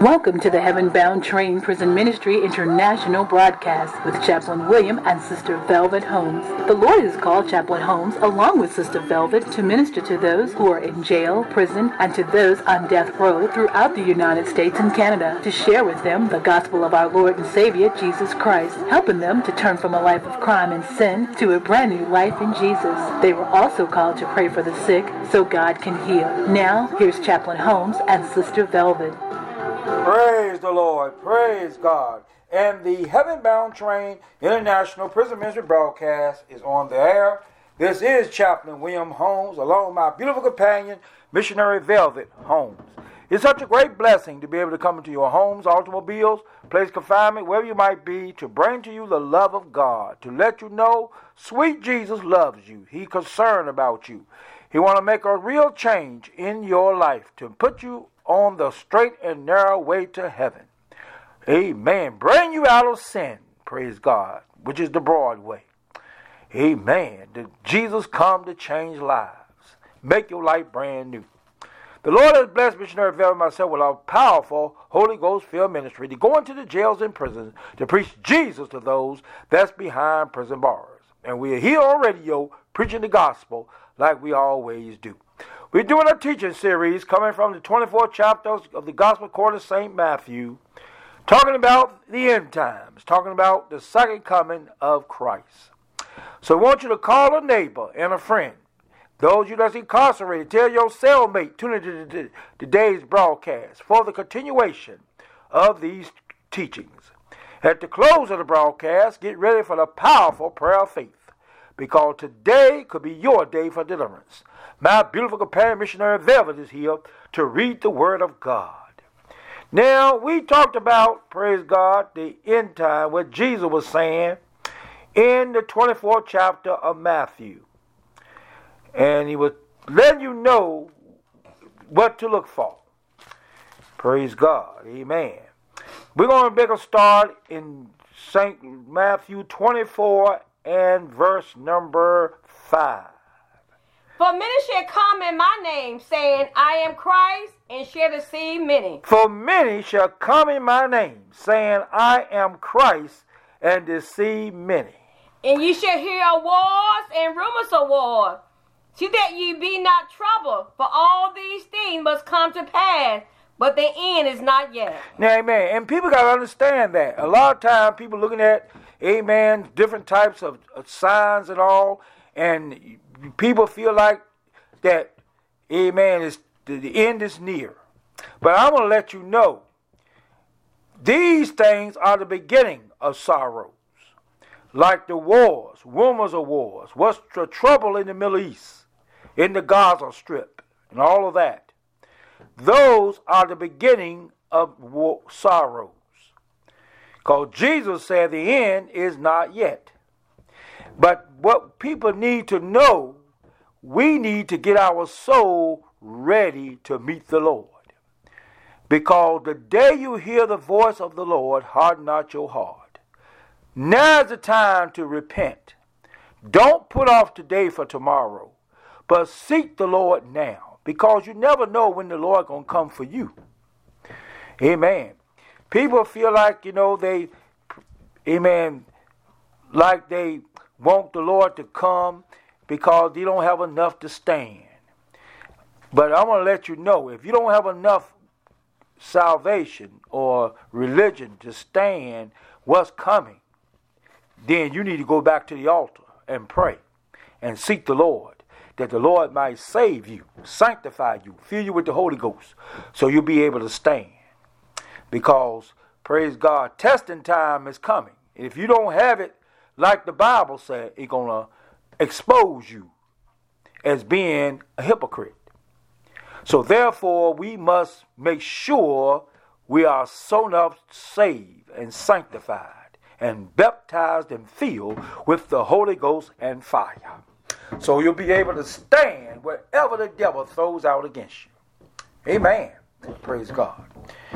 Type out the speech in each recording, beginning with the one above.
Welcome to the Heaven Bound Train Prison Ministry International broadcast with Chaplain William and Sister Velvet Holmes. The Lord has called Chaplain Holmes along with Sister Velvet to minister to those who are in jail, prison, and to those on death row throughout the United States and Canada to share with them the gospel of our Lord and Savior, Jesus Christ, helping them to turn from a life of crime and sin to a brand new life in Jesus. They were also called to pray for the sick so God can heal. Now, here's Chaplain Holmes and Sister Velvet. Praise the Lord. Praise God. And the Heaven Bound Train International Prison Ministry broadcast is on the air. This is Chaplain William Holmes, along with my beautiful companion, Missionary Velvet Holmes. It's such a great blessing to be able to come into your homes, automobiles, place confinement, wherever you might be, to bring to you the love of God, to let you know sweet Jesus loves you. He's concerned about you. He wants to make a real change in your life, to put you on the straight and narrow way to heaven. Amen. Bring you out of sin, praise God, which is the broad way. Amen. Did Jesus come to change lives, make your life brand new. The Lord has blessed Missionary Velvet and myself with a powerful Holy Ghost-filled ministry to go into the jails and prisons to preach Jesus to those that's behind prison bars. And we are here on radio preaching the gospel like we always do. We're doing a teaching series coming from the 24th chapter of the Gospel according to St. Matthew, talking about the end times, talking about the second coming of Christ. So I want you to call a neighbor and a friend. Those of you that's incarcerated, tell your cellmate, tune into today's broadcast for the continuation of these teachings. At the close of the broadcast, get ready for the powerful prayer of faith, because today could be your day for deliverance. My beautiful companion, Missionary Velvet, is here to read the Word of God. Now, we talked about, praise God, the end time, what Jesus was saying in the 24th chapter of Matthew. And he was letting you know what to look for. Praise God. Amen. We're going to make a start in St. Matthew 24 and verse number 5. For many shall come in my name, saying, I am Christ, and shall deceive many. For many shall come in my name, saying, I am Christ, and deceive many. And ye shall hear of wars and rumors of wars. See that ye be not troubled, for all these things must come to pass, but the end is not yet. Now, amen. And people got to understand that. A lot of times people looking at, amen, different types of signs and all, and people feel like that, amen, is the end is near. But I'm going to let you know, these things are the beginning of sorrows. Like the wars, rumors of wars, what's the trouble in the Middle East, in the Gaza Strip, and all of that. Those are the beginning of sorrows. Because Jesus said the end is not yet. But what people need to know, we need to get our soul ready to meet the Lord. Because the day you hear the voice of the Lord, harden not your heart. Now's the time to repent. Don't put off today for tomorrow, but seek the Lord now, because you never know when the Lord going to come for you. Amen. People feel like, they, amen, like they want the Lord to come because they don't have enough to stand. But I want to let you know, if you don't have enough salvation or religion to stand what's coming, then you need to go back to the altar and pray and seek the Lord, that the Lord might save you, sanctify you, fill you with the Holy Ghost, so you'll be able to stand. Because, praise God, testing time is coming. If you don't have it, like the Bible said, it's going to expose you as being a hypocrite. So therefore, we must make sure we are so enough saved and sanctified and baptized and filled with the Holy Ghost and fire. So you'll be able to stand wherever the devil throws out against you. Amen. Praise God.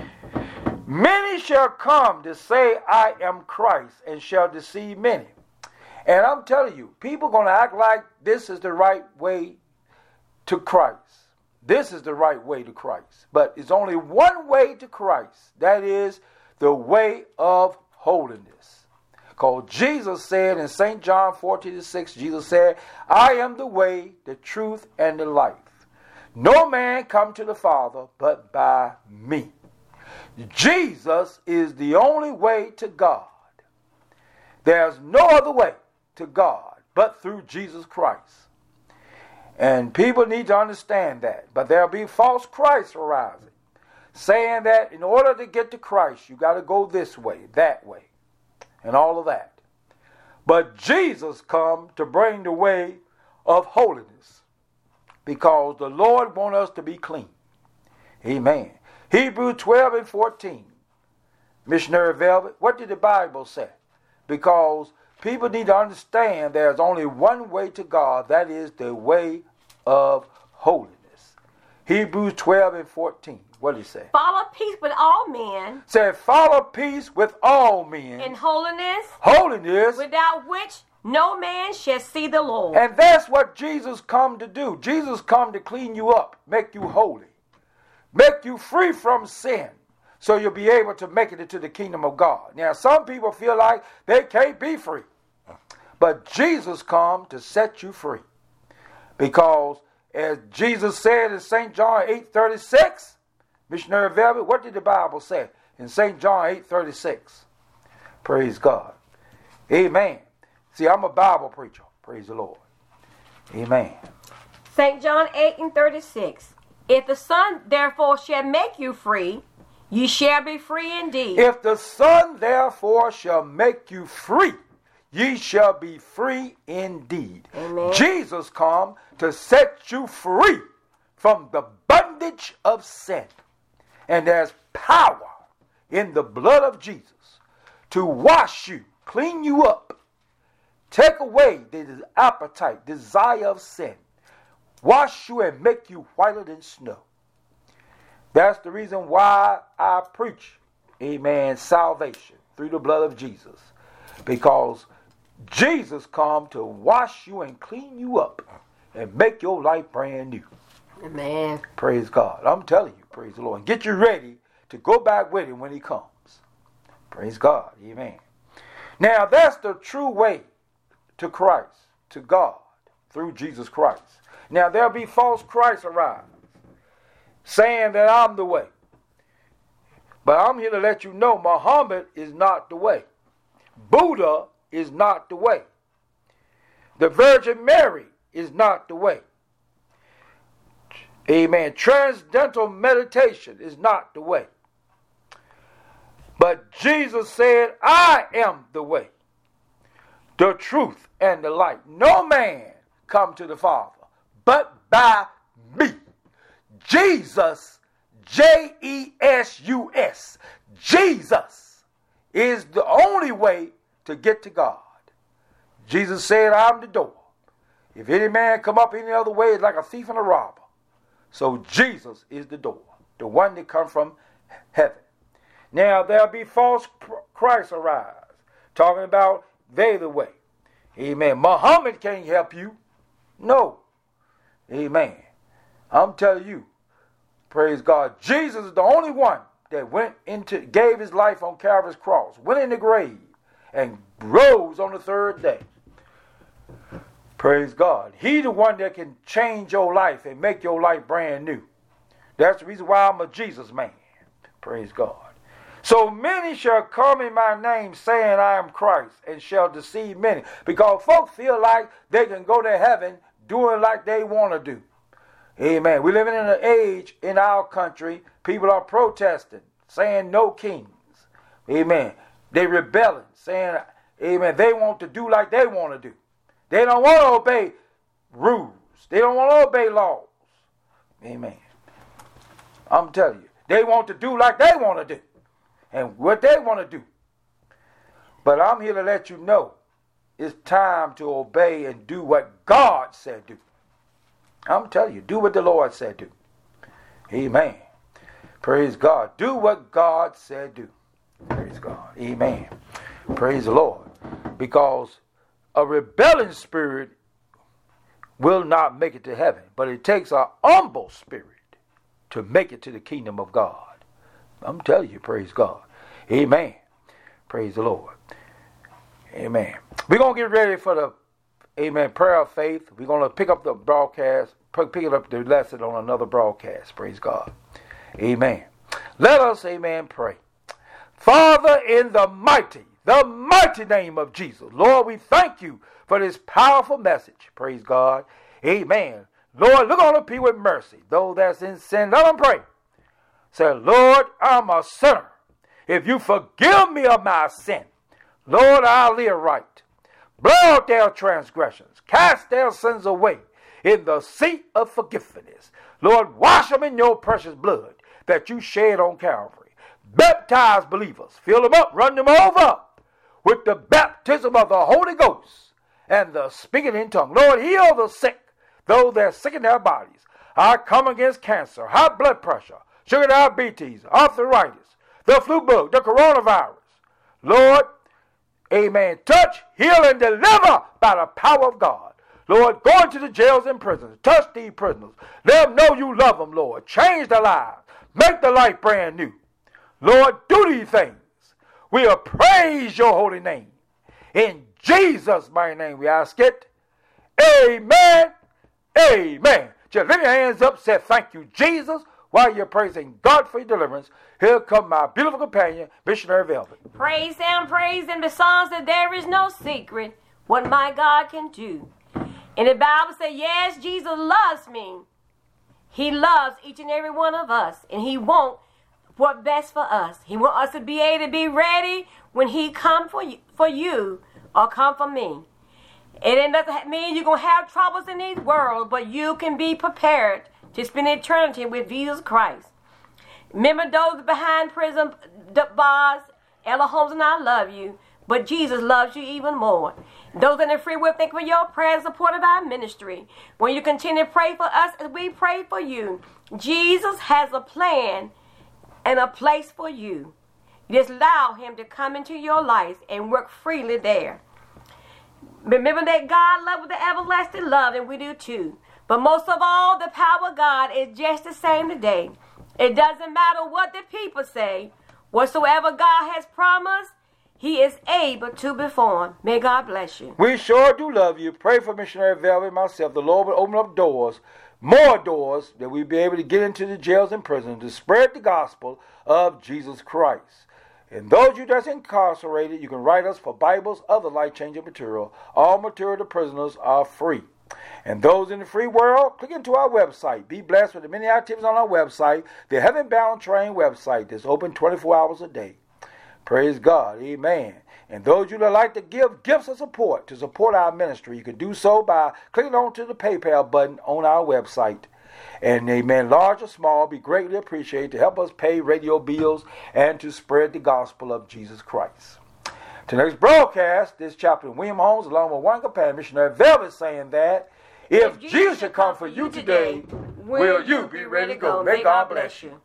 Many shall come to say, I am Christ, and shall deceive many. And I'm telling you, people are going to act like this is the right way to Christ. this is the right way to Christ. But it's only one way to Christ. That is the way of holiness. Because Jesus said in St. John 14:6, Jesus said, I am the way, the truth, and the life. No man come to the Father but by me. Jesus is the only way to God. There's no other way to God but through Jesus Christ. And people need to understand that. But there'll be false Christs arising, saying that in order to get to Christ, you got to go this way, that way, and all of that. But Jesus come to bring the way of holiness, because the Lord wants us to be clean. Amen. Hebrews 12:14. Missionary Velvet, what did the Bible say? Because people need to understand there's only one way to God. That is the way of holiness. Hebrews 12:14. What did it say? Follow peace with all men. Said, follow peace with all men. And holiness. Holiness. Without which no man shall see the Lord. And that's what Jesus come to do. Jesus come to clean you up, make you holy, make you free from sin, so you'll be able to make it into the kingdom of God. Now, some people feel like they can't be free. But Jesus come to set you free. Because as Jesus said in St. John 8:36, Missionary Velvet, what did the Bible say in St. John 8:36? Praise God. Amen. See, I'm a Bible preacher. Praise the Lord. Amen. St. John 8:36. If the Son therefore shall make you free, ye shall be free indeed. If the Son therefore shall make you free, ye shall be free indeed. Amen. Jesus come to set you free from the bondage of sin. And there's power in the blood of Jesus to wash you, clean you up, take away the appetite, desire of sin, wash you and make you whiter than snow. That's the reason why I preach, amen, salvation through the blood of Jesus. Because Jesus come to wash you and clean you up and make your life brand new. Amen. Praise God. I'm telling you, praise the Lord. And get you ready to go back with him when he comes. Praise God. Amen. Now, that's the true way to Christ, to God, through Jesus Christ. Now, there'll be false Christs arise, saying that I'm the way. But I'm here to let you know Muhammad is not the way. Buddha is not the way. The Virgin Mary is not the way. Amen. Transcendental meditation is not the way. But Jesus said, I am the way, the truth, and the light. No man come to the Father but by me. Jesus, J-E-S-U-S. Jesus is the only way to get to God. Jesus said, I'm the door. If any man come up any other way, it's like a thief and a robber. So Jesus is the door, the one that comes from heaven. Now there'll be false Christs arise, talking about they the way. Amen. Muhammad can't help you. No. Amen. I'm telling you, praise God, Jesus is the only one that gave his life on Calvary's cross, went in the grave, and rose on the third day. Praise God. He's the one that can change your life and make your life brand new. That's the reason why I'm a Jesus man. Praise God. So many shall come in my name, saying I am Christ, and shall deceive many. Because folks feel like they can go to heaven doing like they want to do. Amen. We're living in an age in our country, people are protesting, saying no kings. Amen. They rebelling, saying, amen, they want to do like they want to do. They don't want to obey rules. They don't want to obey laws. Amen. I'm telling you, they want to do like they want to do and what they want to do. But I'm here to let you know it's time to obey and do what God said do. I'm telling you, do what the Lord said do. Amen. Praise God. Do what God said do. Praise God. Amen. Praise the Lord. Because a rebelling spirit will not make it to heaven. But it takes an humble spirit to make it to the kingdom of God. I'm telling you, praise God. Amen. Praise the Lord. Amen. We're going to get ready for the, amen, prayer of faith. We're going to pick up the broadcast, pick it up the lesson on another broadcast. Praise God. Amen. Let us, amen, pray. Father, in the mighty name of Jesus, Lord, we thank you for this powerful message. Praise God. Amen. Lord, look on the people with mercy. Those that's in sin, let them pray. Say, Lord, I'm a sinner. If you forgive me of my sin, Lord, I'll live right. Blot out their transgressions. Cast their sins away in the sea of forgiveness. Lord, wash them in your precious blood that you shed on Calvary. Baptize believers. Fill them up. Run them over with the baptism of the Holy Ghost and the speaking in tongues. Lord, heal the sick, those that are sick in their bodies. I come against cancer, high blood pressure, sugar diabetes, arthritis, the flu bug, the coronavirus. Lord, amen. Touch, heal, and deliver by the power of God. Lord, go into the jails and prisons. Touch these prisoners. Let them know you love them, Lord. Change their lives. Make the life brand new. Lord, do these things. We'll praise your holy name. In Jesus' mighty name we ask it. Amen. Amen. Just lift your hands up, say thank you, Jesus, while you're praising God for your deliverance. Here come my beautiful companion, Missionary Velvet. Praise him the songs that there is no secret what my God can do. And the Bible says, yes, Jesus loves me. He loves each and every one of us. And he wants what's best for us. He wants us to be able to be ready when he comes for you or come for me. It doesn't mean you're going to have troubles in this world, but you can be prepared to spend eternity with Jesus Christ. Remember those behind prison bars, Ella Holmes and I love you, but Jesus loves you even more. Those in the free will, thank you for your prayers, support of our ministry. When you continue to pray for us as we pray for you, Jesus has a plan and a place for you. You just allow him to come into your life and work freely there. Remember that God loves with the everlasting love, and we do too. But most of all, the power of God is just the same today. It doesn't matter what the people say. Whatsoever God has promised, he is able to perform. May God bless you. We sure do love you. Pray for Missionary Velvet and myself. The Lord will open up doors, more doors, that we'll be able to get into the jails and prisons to spread the gospel of Jesus Christ. And those of you that's incarcerated, you can write us for Bibles, other life-changing material. All material to prisoners are free. And those in the free world, click into our website. Be blessed with the many activities on our website, the Heaven Bound Train website that's open 24 hours a day. Praise God. Amen. And those of you that like to give gifts of support to support our ministry, you can do so by clicking on to the PayPal button on our website. And amen, large or small, be greatly appreciated to help us pay radio bills and to spread the gospel of Jesus Christ. Tonight's broadcast, this Chaplain William Holmes, along with one companion, Missionary Velvet, saying that if Jesus should come for you today, will you be ready to go? May God bless you.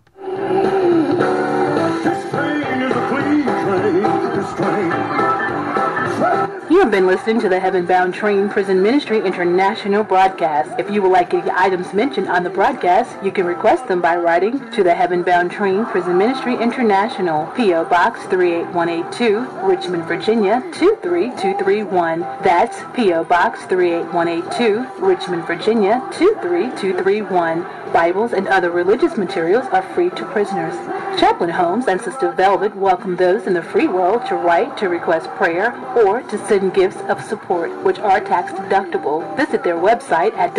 This train is a clean train. This train. You have been listening to the Heaven Bound Train Prison Ministry International broadcast. If you would like any items mentioned on the broadcast, you can request them by writing to the Heaven Bound Train Prison Ministry International, P.O. Box 38182, Richmond, Virginia 23231. That's P.O. Box 38182, Richmond, Virginia 23231. Bibles and other religious materials are free to prisoners. Chaplain Holmes and Sister Velvet welcome those in the free world to write to request prayer or to send gifts of support, which are tax deductible. Visit their website at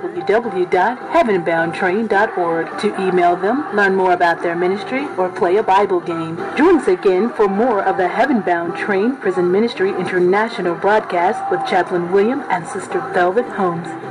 www.heavenboundtrain.org to email them, learn more about their ministry, or play a Bible game. Join us again for more of the Heaven Bound Train Prison Ministry International broadcast with Chaplain William and Sister Velvet Holmes.